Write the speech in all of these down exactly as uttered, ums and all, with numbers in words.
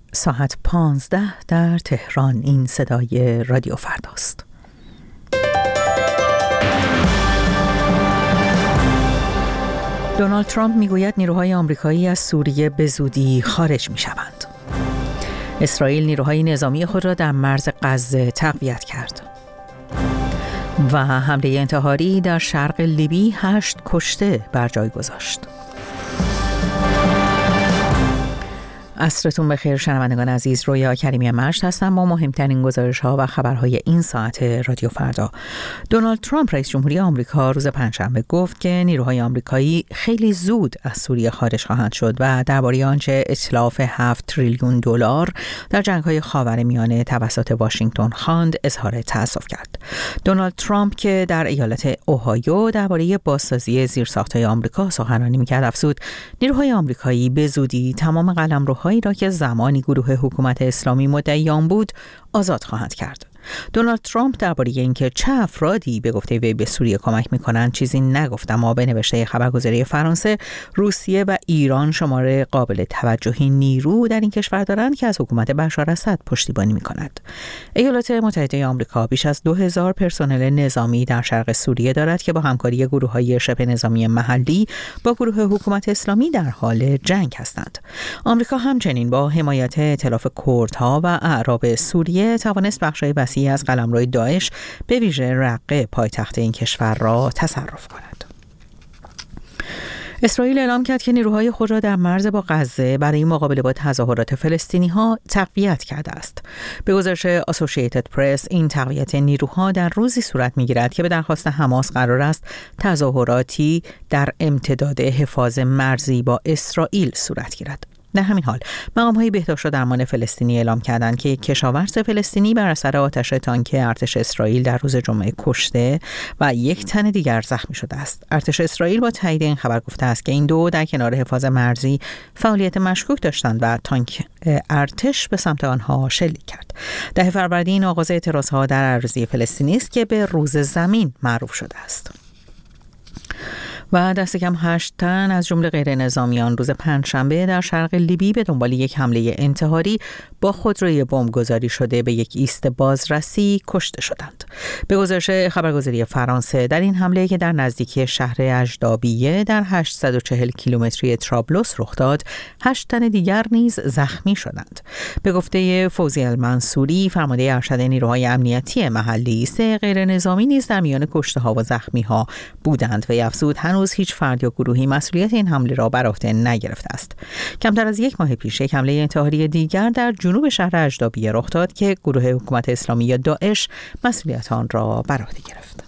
ساعت پانزده در تهران. این صدای رادیو فرداست. دونالد ترامپ میگوید نیروهای آمریکایی از سوریه به زودی خارج میشوند. اسرائیل نیروهای نظامی خود را در مرز غزه تقویت کرد. و حمله انتحاری در شرق لیبی هشت کشته بر جای گذاشت. عصرتون بخیر شنوندگان عزیز، رویا کریمی مشت هستم با مهمترین گزارش‌ها و خبرهای این ساعت رادیو فردا. دونالد ترامپ رئیس جمهوری آمریکا روز پنجشنبه گفت که نیروهای آمریکایی خیلی زود از سوریه خارج خواهند شد و درباره آنچه اتلاف هفت تریلیون دلار در جنگ‌های خاورمیانه توسط واشنگتن خواند اظهار تأسف کرد. دونالد ترامپ که در ایالت اوهایو درباره بازسازی زیرساخت‌های آمریکا سخنرانی می‌کرد افزود نیروهای آمریکایی به زودی تمام قلمروهای هایی را که زمانی گروه حکومت اسلامی مدعی آن بود آزاد خواهند کرد. دونالد ترامپ درباره اینکه چه افرادی به گفته وی به سوریه کمک می‌کنند چیزی نگفت، اما به نوشته خبرگزاری فرانسه روسیه و ایران شمار قابل توجهی نیرو در این کشور دارند که از حکومت بشار اسد پشتیبانی می‌کند. ایالات متحده آمریکا بیش از دو هزار پرسنل نظامی در شرق سوریه دارد که با همکاری گروه‌های شبه نظامی محلی با گروه حکومت اسلامی در حال جنگ هستند. آمریکا همچنین با حمایت ائتلاف کردها و اعراب سوریه توانست بخش‌های وسیعی از قلمرو داعش به ویژه رقه پایتخت این کشور را تصرف کند. اسرائیل اعلام کرد که نیروهای خود را در مرز با غزه برای مقابله با تظاهرات فلسطینی‌ها تقویت کرده است. به گزارش اسوسییتد پرس این تقویت نیروها در روزی صورت می‌گیرد که به درخواست حماس قرار است تظاهراتی در امتداد حفاظ مرزی با اسرائیل صورت گیرد. در همین حال مقام‌های بهداشت و درمان فلسطینی اعلام کردند که یک کشاورز فلسطینی بر اثر آتش تانک ارتش اسرائیل در روز جمعه کشته و یک تن دیگر زخمی شده است. ارتش اسرائیل با تایید این خبر گفته است که این دو در کنار حفاظ مرزی فعالیت مشکوک داشتند و تانک ارتش به سمت آنها شلیک کرد. ده فروردین آغاز اعتراضها در اراضی فلسطینی است که به روز زمین معروف شده است. و دست کم هشت تن از جمله غیر نظامیان روز پنجشنبه در شرق لیبی به دنبال یک حمله انتحاری با خودروی بمبگذاری شده به یک ایست بازرسی کشته شدند. به گزارش خبرگزاری فرانسه در این حمله که در نزدیکی شهر اژدابیه در هشتصد و چهل کیلومتری طرابلس رخ داد، هشت تن دیگر نیز زخمی شدند. به گفته فوزی المنصوری فرمانده ارشد نیروهای امنیتی محلی، سه غیر نظامی نیز در میان کشته ها و زخمی ها بودند و افزود هنوز هیچ فرد یا گروهی مسئولیت این حمله را بر عهده نگرفته است. کمتر از یک ماه پیش یک حمله انتحاری دیگر در جنوب شهر اژدابیه رخ داد که گروه حکومت اسلامی یا داعش مسئولیت آن را بر عهده گرفت.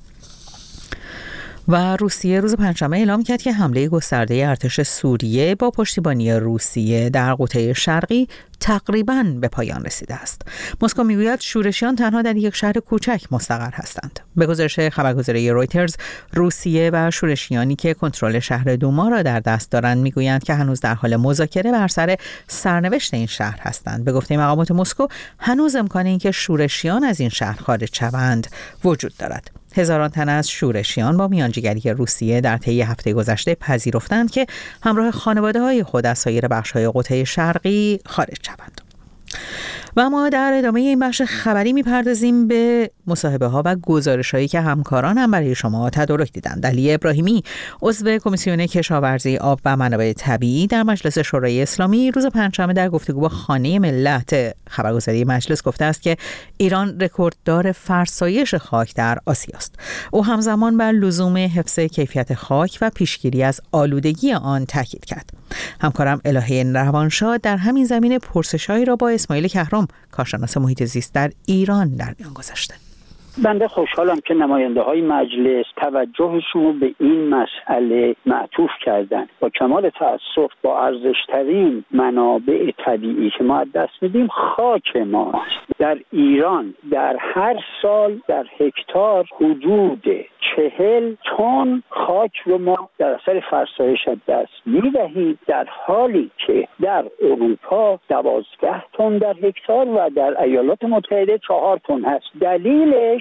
و روسیه روز پنجشنبه اعلام کرد که حمله گسترده ارتش سوریه با پشتیبانی روسیه در قطعه شرقی تقریباً به پایان رسیده است. مسکو میگوید شورشیان تنها در یک شهر کوچک مستقر هستند. به گزارش خبرگزاری رویترز، روسیه و شورشیانی که کنترل شهر دوما را در دست دارند میگویند که هنوز در حال مذاکره بر سر سرنوشت این شهر هستند. به گفته مقامات مسکو هنوز امکان اینکه شورشیان از این شهر خارج شوند وجود دارد. هزاران تن از شورشیان با میانجیگری روسیه در طی هفته گذشته پذیرفتند که همراه خانواده‌های خود از سایر بخش‌های قطعه شرقی خارج شوند. و ما در ادامه این بخش خبری میپردازیم به مصاحبه ها و گزارش هایی که همکاران هم برای شما تدارک دیدند. علی ابراهیمی عضو کمیسیون کشاورزی، آب و منابع طبیعی در مجلس شورای اسلامی روز پنجشنبه در گفتگو با خانه ملت خبرگزاری مجلس گفته است که ایران رکورددار فرسایش خاک در آسیا است. او همزمان بر لزوم حفظ کیفیت خاک و پیشگیری از آلودگی آن تاکید کرد. همکارم الهه روانشاد در همین زمینه پرسش‌هایی را با اسماعیل کهرم کارشناس محیط زیست در ایران در میان گذاشته. بنده خوشحالم که نماینده های مجلس توجهشون رو به این مسئله معطوف کردن. با کمال تأسف با ارزشترین منابع طبیعی که ما از دست میدیم خاک ماست. در ایران در هر سال در هکتار حدود چهل تن خاک رو ما در اثر فرسایش از دست میدهیم، در حالی که در اروپا دوازده تن در هکتار و در ایالات متحده چهار تن هست. دلیلش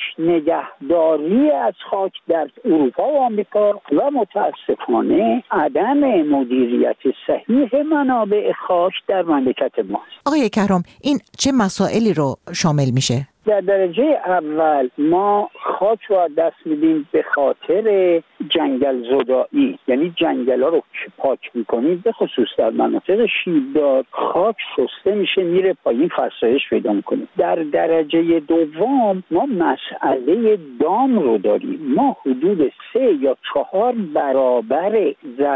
نگهداری از خاک در اروپا و آمریکا و متاسفانه عدم مدیریت صحیح منابع خاک در مملکت ماست. آقای کهرم، این چه مسائلی رو شامل میشه؟ در درجه اول ما خاک رو از دست میدیم به خاطر جنگل زدایی، یعنی جنگل ها رو که پاک میکنیم به خصوص در مناطق شیبدار خاک شسته میشه میره پایین، فرسایش پیدا میکنه. در درجه دوم ما مسئله دام رو داریم. ما حدود سه یا چهار برابر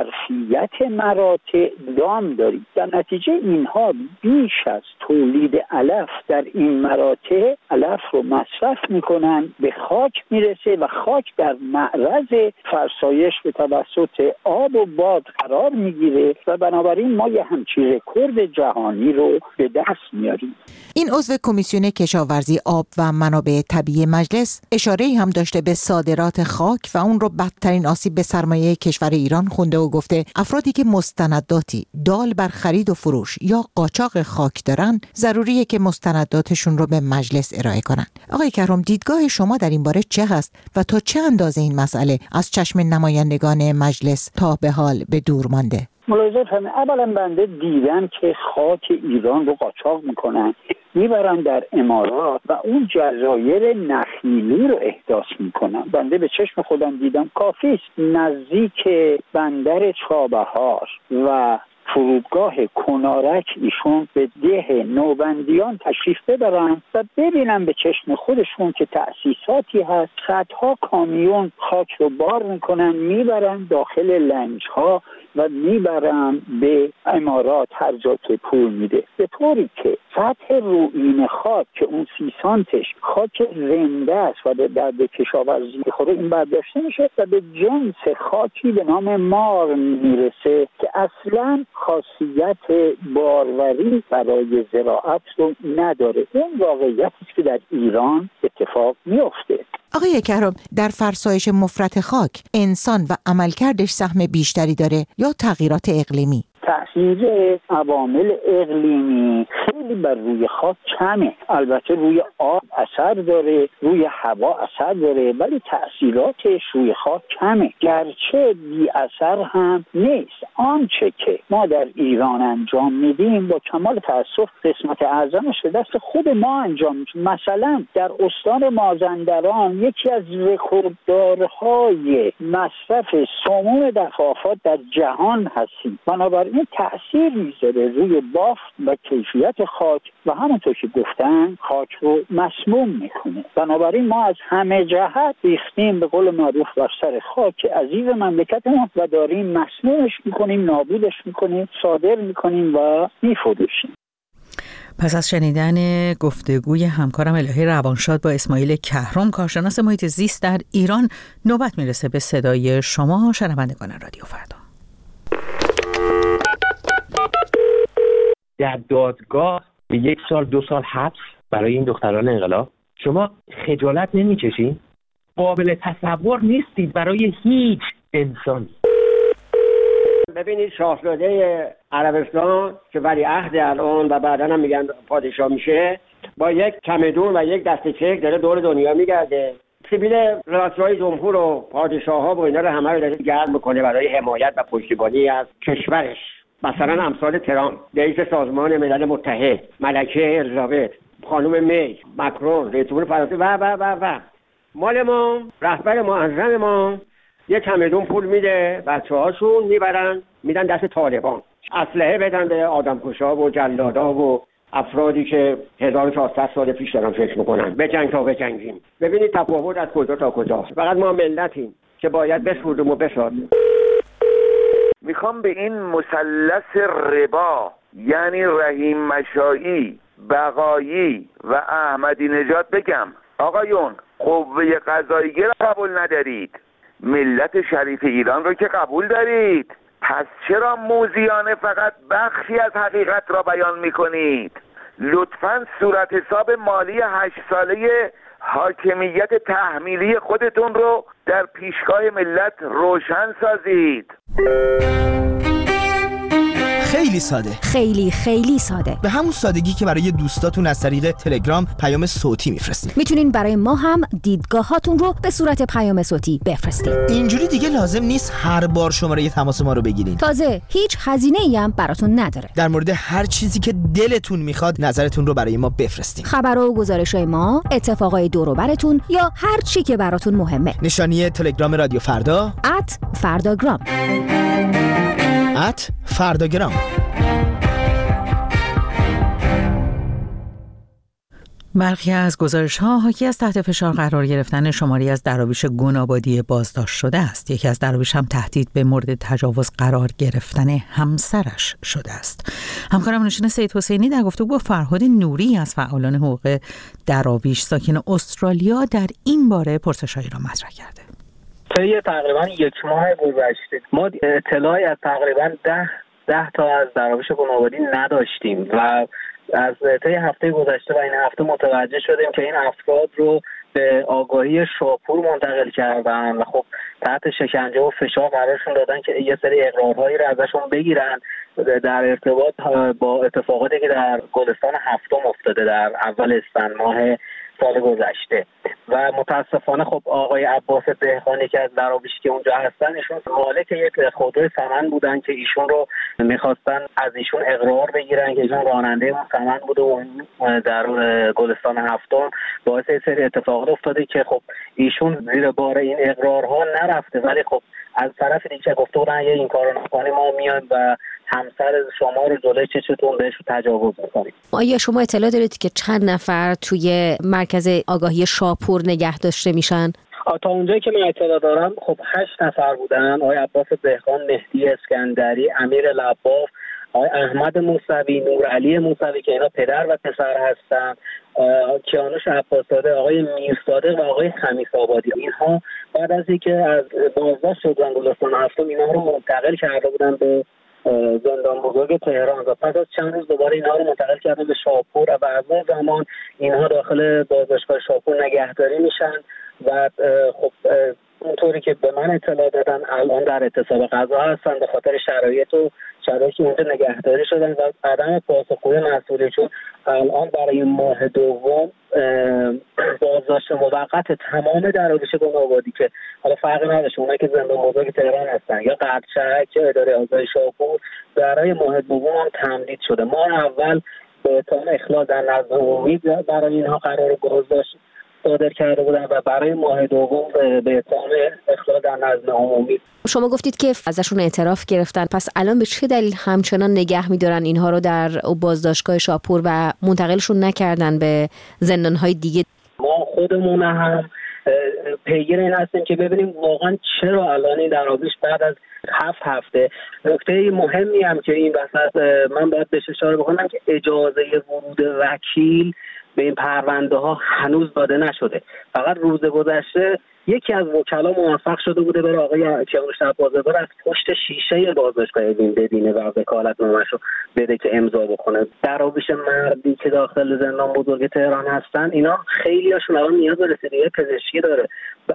ظرفیت مراتع دام داریم. در نتیجه اینها بیش از تولید علف در این مراتع علف رو مصرف میکنن، به خاک میرسه و خاک در معرض فرسایش به توسط آب و باد قرار میگیره و بنابراین ما یه همچین رکورد جهانی رو به دست میاریم. این عضو کمیسیون کشاورزی، آب و منابع طبیعی مجلس اشاره‌ای هم داشته به صادرات خاک و اون رو بدترین آسیب به سرمایه کشور ایران خونده و گفته افرادی که مستنداتی دال بر خرید و فروش یا قاچاق خاک دارن ضروریه که مستنداتشون رو به مجلس ارائه کنن. آقای کهرم، دیدگاه شما در این باره چه هست و تا چه اندازه این مسئله از چشم نمایندگان مجلس تا به حال به دور مانده؟ ملاحظه فرمایید. اولا بنده دیدم که خاک ایران رو قاچاق میکنن میبرن در امارات و اون جزایر نخیلی رو احداث میکنن. بنده به چشم خودم دیدم. کافیست نزدیک بندر چابهار و فرودگاه کنارک ایشون به ده نوبندیان تشریف ببرن و ببینن به چشم خودشون که تأسیساتی هست، صدها کامیون خاک رو بار میکنن میبرن داخل لنج ها و میبرن به امارات هر جا که پول میده، به طوری که سطح روئین خاک که اون سی سانتش خاک زنده است و در به کشاورزی خوره این برداشته میشه و به جنس خاکی به نام مار میرسه که اصلا خاصیت باروری برای زراعت رو نداره. این واقعیتی است که در ایران اتفاق میفته. آقای کهرم، در فرسایش مفرط خاک انسان و عملکردش سهم بیشتری داره یا تغییرات اقلیمی؟ تأثیر عوامل اقلیمی خیلی بر روی خاک کمه. البته روی آب اثر داره، روی هوا اثر داره، ولی تأثیراتش روی خاک کمه، گرچه بی اثر هم نیست. آنچه که ما در ایران انجام میدیم با کمال تأسف قسمت اعظمش به دست خود ما انجام میدیم. مثلا در استان مازندران یکی از رکورددارهای مصرف سموم دفعات در جهان هستیم. بنابراین این تأثیر میذاره روی بافت و کیفیت خاک و همونطور که گفتن خاک رو مسموم میکنه. بنابراین ما از همه جهت ریختیم به قول معروف بر سر خاک عزیز مملکتمون و داریم مسمومش میکنیم، نابودش میکنیم، صادر میکنیم و میفروشیم. پس از شنیدن گفتگوی همکارم الهی روانشاد با اسماعیل کهرم، کارشناس محیط زیست در ایران، نوبت میرسه به صدای شما شنوندگان رادیو فردا. در دادگاه به یک سال دو سال حبس برای این دختران انقلاب، شما خجالت نمی‌کشین؟ قابل تصور نیستید برای هیچ انسانی. ببینید شاهزاده عربستان که ولیعهد الان و بعدا هم میگن پادشاه میشه، با یک چمدون و یک دسته چک داره دور دنیا میگرده. سبیل رئیس‌جمهور جمهور و پادشاه ها و اینا رو همه رو داره گرم میکنه برای حمایت و پشتیبانی از کشورش. مثلا امثال ترامپ، رئیس سازمان ملل متحد، ملکه الیزابت، خانم می، مکرون، رئیس جمهور فرانسه و و و و مال ما رهبر معظم ما یه چمدون پول میده، بچه‌هاشون میبرن میدن دست طالبان، اسلحه بدن به آدمکشا و جلادا و افرادی که هزار و چهارصد سال پیش دارن فکر میکنن به جنگ تا به جنگیم. ببینید تفاوت از کجا تا کجاست. فقط ما ملتیم که باید بسودیم و بسازیم. میخوام به این مثلث ربا، یعنی رحیم مشایی، بقایی و احمدی نژاد بگم آقایون، قوه قضاییه را قبول ندارید، ملت شریف ایران رو که قبول دارید، پس چرا موذیانه فقط بخشی از حقیقت را بیان میکنید؟ لطفاً صورت حساب مالی هشت ساله حاکمیت تحمیلی خودتون رو در پیشگاه ملت روشن سازید. خیلی ساده. خیلی خیلی ساده. به همون سادگی که برای دوستاتون از طریق تلگرام پیام صوتی میفرستین. میتونین برای ما هم دیدگاهاتون رو به صورت پیام صوتی بفرستین. اینجوری دیگه لازم نیست هر بار شماره تماس ما رو بگیرین. تازه هیچ هزینه‌ای هم براتون نداره. در مورد هر چیزی که دلتون میخواد نظرتون رو برای ما بفرستین. خبر و گزارش‌های ما، اتفاقای دور و براتون یا هر چی که براتون مهمه. نشانی تلگرام رادیو فردا ات فرداگرام ات فرداگرام. برخی از گزارش‌ها حاکی از تحت فشار قرار گرفتن شماری از دراویش گون‌آبادی بازداشت شده است. یکی از دراویش هم تهدید به مورد تجاوز قرار گرفتن همسرش شده است. همکارم نشین سید حسینی در گفتگو با فرهاد نوری از فعالان حقوق دراویش ساکن استرالیا در این باره پرسش‌هایی را مطرح کرده. طی تقریبا یک ماه گذشته ما اطلاعی از تقریبا ده ده تا از دراویش گون‌آبادی نداشتیم و از طی هفته گذشته و این هفته متوجه شدیم که این افراد رو به آگاهی شاپور منتقل کردن و خب تحت شکنجه و فشار قرارشون دادن که یه سری اقرارهایی رو ازشون بگیرن در ارتباط با اتفاقاتی که در گلستان هفتم افتاده در اول اسفند ماه سال گذشته و متاسفانه خب آقای عباس دهقانی که از دراویش که اونجا هستن، ایشون مالک یک خودروی ثمن بودن که ایشون رو میخواستن از ایشون اقرار بگیرن که ایشون راننده اون ثمن بوده و در گلستان هفتم باعث یه سری اتفاقات افتاده که خب ایشون زیر بار این اقرارها نرفته، ولی خب از طرف دیگه گفته بودن یه این کارو نکنیم ما میایم و همسر شما رو جلوی چشتون بهش تجاوز میکنیم. آیا شما اطلاع دارید که چند نفر توی مرکز آگاهی شاپور نگه داشته میشن؟ تا اونجایی که من اطلاع دارم خب هشت نفر بودن: آقای عباس دهقان، مهدی اسکندری، امیر لباف، آقای احمد موسوی، نورعلی موسوی که اینا پدر و پسر هستن، کیانوش عباسزاده، آقای میرصادق و آقای خمیس آبادی. اینها بعد از اینکه از بازداشت شدن گلستان هفتم اینا رو منتقل کرده بودن به زندان بزرگ تهران و پس از چند روز دوباره اینها رو منتقل کردن به شاپور و بعد از زمان اینها داخل بازداشتگاه شاپور نگهداری میشن و خب اونطوری که به من اطلاع دادن الان در اعتصاب غذا هستن به خاطر شرایط و شرایطی اونجا نگهداری شدن و عدم پاسخگویی مسئولیتشون الان برای ماه دوم بازداشت موقت تمام دراویش گون‌آبادی که حالا فرقی نداره اونایی که زندان بزرگ تهران هستن یا قدشهک یا اداره آگاهی شاپور برای ماه دوم هم تمدید شده. ماه اول به اتهام اخلال در نظم عمومی برای اینها قرار بازداشت صادر کرده بودن و برای ماه دوم به اتهام اخلال در نظم عمومی. شما گفتید که ازشون اعتراف گرفتن، پس الان به چه دلیل همچنان نگه می‌دارن اینها رو در بازداشتگاه شاپور و منتقلشون نکردن به زندان‌های دیگه؟ ما خودمون هم پیگیر این هستیم که ببینیم واقعا چرا الان این دراویش بعد از هفت هفته. نکته مهمی هم که این وسط من باید بهش اشاره بکنم که اجازه ورود وکیل به این پرونده ها هنوز داده نشده. فقط روز گذشته یکی از وکلا موفق شده بوده بره آقای کیانوش عباسزاده از پشت شیشه بازداشتگاه اوین ببینه و وکالتنامه‌اش رو بده که امضا بکنه. دراویش مردی که داخل زندان بزرگ تهران هستن اینا خیلی هاشون الان نیاز به رسیدگی پزشکی داره.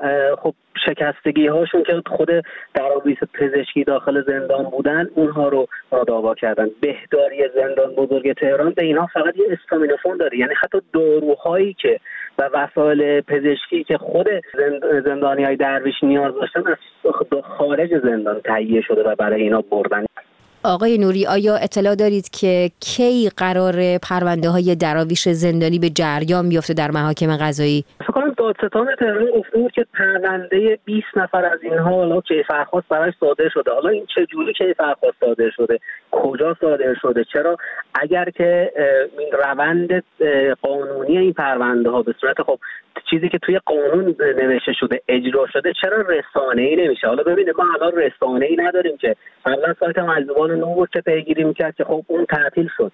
خب شکستگی هاشون که خود دراویش پزشکی داخل زندان بودن اونها رو دعوا کردن. بهداری زندان بزرگ تهران به اینا فقط یه استامینوفون داره، یعنی حتی داروهایی که و وسایل پزشکی که خود زندانیای درویش نیاز داشتن از خارج زندان تهیه شده و برای اینا بردن. آقای نوری، آیا اطلاع دارید که کی قرار پرونده های دراویش زندانی به جریان بیفته در محاکم قضایی؟ فکر کنم دادستان تهران گفته بود که پرونده بیست نفر از اینها حالا کیفرخواست براش صادر شده. حالا این چه جوری کیفرخواست صادر شده، کجا صادر شده، چرا اگر که این روند قانونی این پرونده ها به صورت خب چیزی که توی قانون نوشته شده اجرا شده چرا رسانه‌ای نمیشه؟ حالا ببینید ما الان رسانه‌ای نداریم که قبلا سایت مجذوبان نو بود که پیگیری میکرد که خب اون تعطیل شد.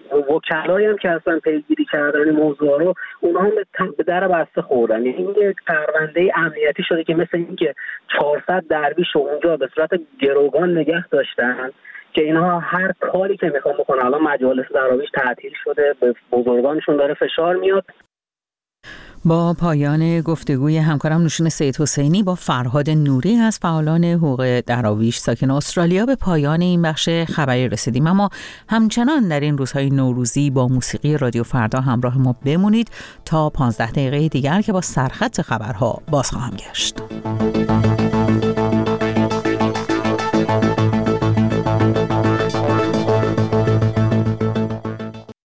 وکلایی هم که اصلا پیگیری کردن این موضوع رو اونها هم به در بسته خوردن. یعنی این یک پرونده امنیتی شده که مثل اینکه چهارصد درویش اونجا به صورت گروگان نگه داشتن که اینها هر کاری که میخوان بکنن. الان مجالس دراویش تعطیل شده، به بزرگانشون داره فشار میاد. با پایان گفتگوی همکارم نوشین سید حسینی با فرهاد نوری از فعالان حقوق دراویش ساکن استرالیا به پایان این بخش خبری رسیدیم. اما همچنان در این روزهای نوروزی با موسیقی رادیو فردا همراه ما بمونید تا پانزده دقیقه دیگر که با سرخط خبرها باز خواهم گشت.